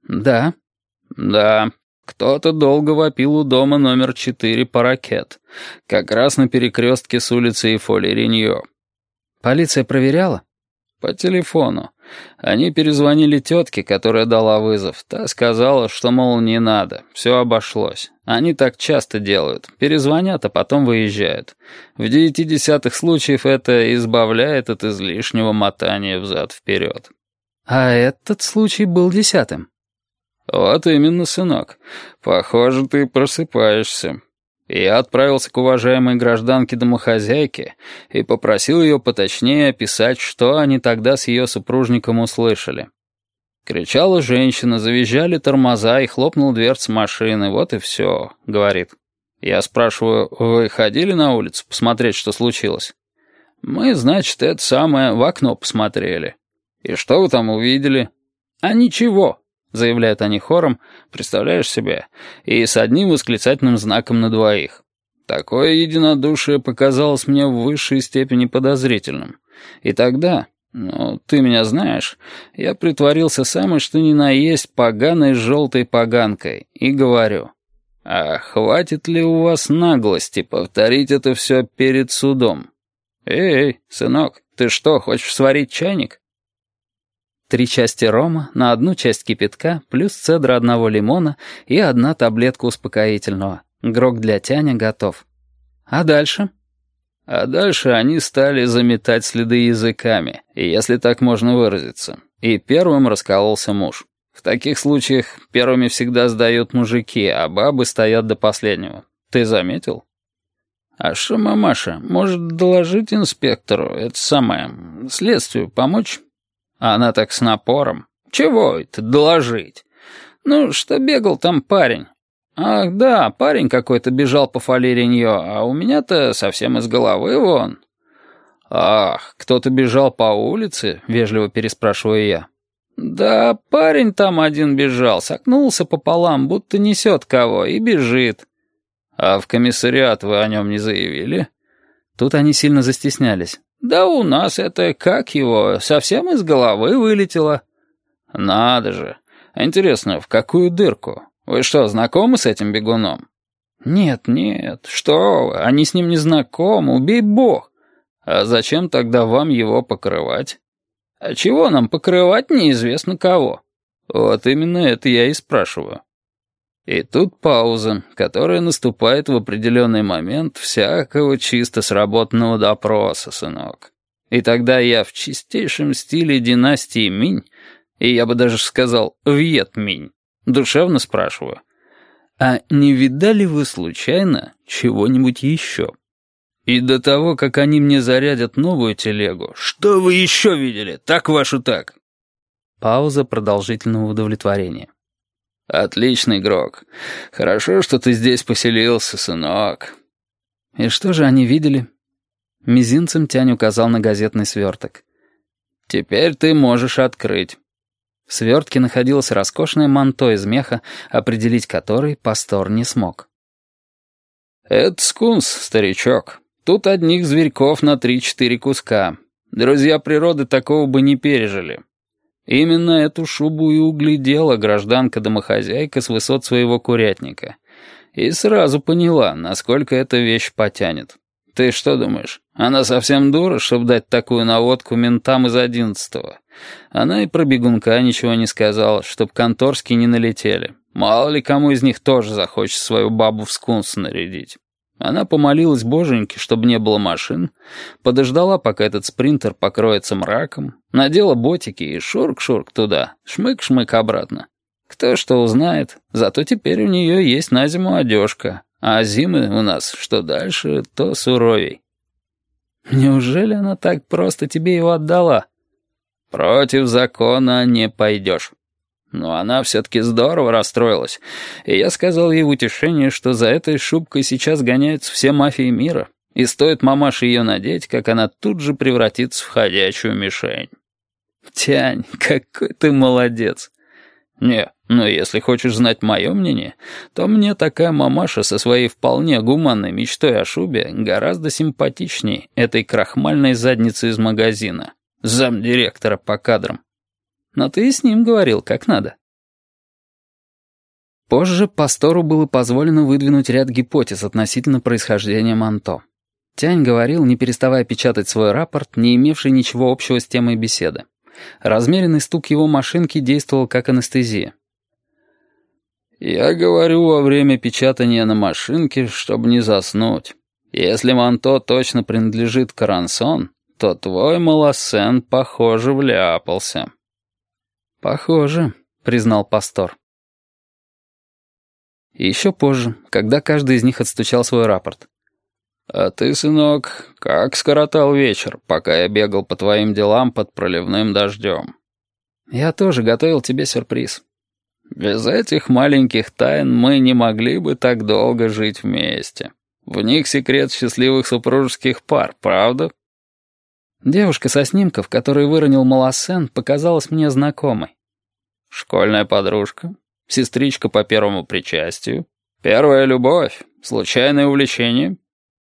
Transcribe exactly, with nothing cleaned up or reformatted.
«Да». «Да. Кто-то долго вопил у дома номер четыре по ракет. Как раз на перекрестке с улицей Фоли-Реньо». «Полиция проверяла?» «По телефону. Они перезвонили тетке, которая дала вызов. Та сказала, что, мол, не надо, все обошлось. Они так часто делают. Перезвонят, а потом выезжают. В девяти десятых случаев это избавляет от излишнего мотания взад-вперед». «А этот случай был десятым?» «Вот именно, сынок. Похоже, ты просыпаешься». Я отправился к уважаемой гражданке-домохозяйке и попросил ее поточнее описать, что они тогда с ее супружником услышали. Кричала женщина, завизжали тормоза и хлопнул дверца машины. «Вот и все», — говорит. Я спрашиваю: «Вы ходили на улицу посмотреть, что случилось?» «Мы, значит, это самое в окно посмотрели». «И что вы там увидели?» «А ничего», — заявляют они хором, представляешь себе, и с одним восклицательным знаком на двоих. Такое единодушие показалось мне в высшей степени подозрительным. И тогда, ну, ты меня знаешь, я притворился самой что ни на есть поганой желтой поганкой и говорю: «А хватит ли у вас наглости повторить это все перед судом? Эй, сынок, ты что, хочешь сварить чайник?» Три части рома на одну часть кипятка, плюс цедра одного лимона и одна таблетка успокоительного. Грог для Тяня готов. А дальше? А дальше они стали заметать следы языками, если так можно выразиться. И первым раскололся муж. В таких случаях первыми всегда сдают мужики, а бабы стоят до последнего. Ты заметил? А что, мамаша, может доложить инспектору, это самое, следствию помочь? А она так с напором: «Чего это доложить? Ну, что бегал там парень? Ах, да, парень какой-то бежал по Фоли-Реньо, а у меня-то совсем из головы вон». «Ах, кто-то бежал по улице?» — вежливо переспрашиваю я. «Да, парень там один бежал, согнулся пополам, будто несет кого, и бежит». «А в комиссариат вы о нем не заявили?» Тут они сильно застеснялись. «Да у нас это, как его, совсем из головы вылетело». «Надо же. Интересно, в какую дырку? Вы что, знакомы с этим бегуном?» «Нет, нет, что вы, они с ним не знакомы, убей бог». «А зачем тогда вам его покрывать?» «А чего нам покрывать неизвестно кого?» «Вот именно это я и спрашиваю». И тут пауза, которая наступает в определенный момент всякого чисто сработанного допроса, сынок. И тогда я в чистейшем стиле династии Минь, и я бы даже сказал Вьет Минь, душевно спрашиваю: «А не видали вы случайно чего-нибудь еще?» И до того, как они мне зарядят новую телегу: «Что вы еще видели? Так вашу так!» Пауза продолжительного удовлетворения. «Отличный, Грог. Хорошо, что ты здесь поселился, сынок». «И что же они видели?» Мизинцем Тянь указал на газетный сверток. «Теперь ты можешь открыть». В свертке находилось роскошное манто из меха, определить который пастор не смог. «Это скунс, старичок. Тут одних зверьков на три-четыре куска. Друзья природы такого бы не пережили». Именно эту шубу и углядела гражданка-домохозяйка с высот своего курятника. И сразу поняла, насколько эта вещь потянет. Ты что думаешь, она совсем дура, чтобы дать такую наводку ментам из одиннадцатого? Она и про бегунка ничего не сказала, чтоб конторские не налетели. Мало ли кому из них тоже захочет свою бабу в скунс нарядить. Она помолилась боженьке, чтобы не было машин, подождала, пока этот спринтер покроется мраком, надела ботики и шурк-шурк туда, шмык-шмык обратно. Кто что узнает, зато теперь у нее есть на зиму одежка, а зимы у нас что дальше, то суровей. Неужели она так просто тебе его отдала? Против закона не пойдешь. Но она все-таки здорово расстроилась, и я сказал ей в утешение, что за этой шубкой сейчас гоняются все мафии мира, и стоит мамаше ее надеть, как она тут же превратится в ходячую мишень. Тянь, какой ты молодец. Не, ну если хочешь знать мое мнение, то мне такая мамаша со своей вполне гуманной мечтой о шубе гораздо симпатичнее этой крахмальной задницы из магазина, замдиректора по кадрам. Но ты и с ним говорил, как надо. Позже Пастору было позволено выдвинуть ряд гипотез относительно происхождения Манто. Тянь говорил, не переставая печатать свой рапорт, не имевший ничего общего с темой беседы. Размеренный стук его машинки действовал как анестезия. «Я говорю во время печатания на машинке, чтобы не заснуть. Если Манто точно принадлежит Карансон, то твой Малассен, похоже, вляпался». «Похоже», — признал Пастор. И еще позже, когда каждый из них отстучал свой рапорт. «А ты, сынок, как скоротал вечер, пока я бегал по твоим делам под проливным дождем?» «Я тоже готовил тебе сюрприз». «Без этих маленьких тайн мы не могли бы так долго жить вместе. В них секрет счастливых супружеских пар, правда?» Девушка со снимков, которую выронил Малассен, показалась мне знакомой. «Школьная подружка? Сестричка по первому причастию? Первая любовь? Случайное увлечение?»